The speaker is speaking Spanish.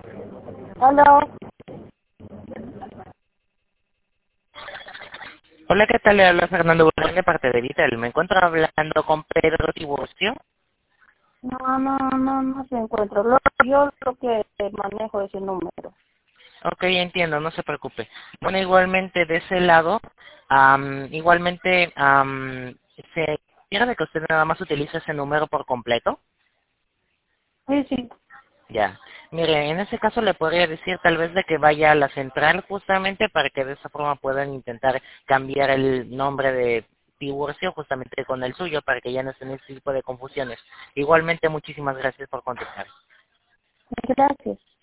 Hola. Hola, ¿qué tal? Le habla Fernando Burán de parte de Vitel. Me encuentro hablando con Pedro Tiburcio. No se encuentra. Yo lo que manejo ese número. Ok, entiendo, no se preocupe. Bueno, igualmente de ese lado, igualmente se quiere que usted nada más utilice ese número por completo. Sí, sí. Ya. Mire, en ese caso le podría decir tal vez de que vaya a la central justamente para que de esa forma puedan intentar cambiar el nombre de Tiburcio justamente con el suyo para que ya no estén ese tipo de confusiones. Igualmente, muchísimas gracias por contestar. Gracias.